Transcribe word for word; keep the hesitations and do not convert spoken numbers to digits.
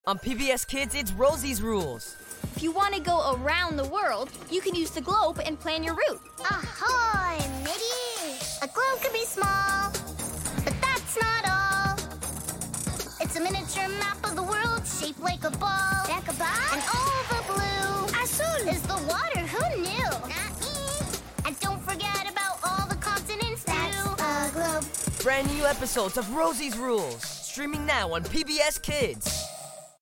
On P B S Kids, it's Rosie's Rules. If you want to go around the world, you can use the globe and plan your route. Ahoy, matey! A globe can be small, but that's not all. It's a miniature map of the world shaped like a ball. Like a ball? And all the blue Azul is the water. Who knew? Not me. And don't forget about all the continents too. That's a globe. Brand new episodes of Rosie's Rules, streaming now on P B S Kids.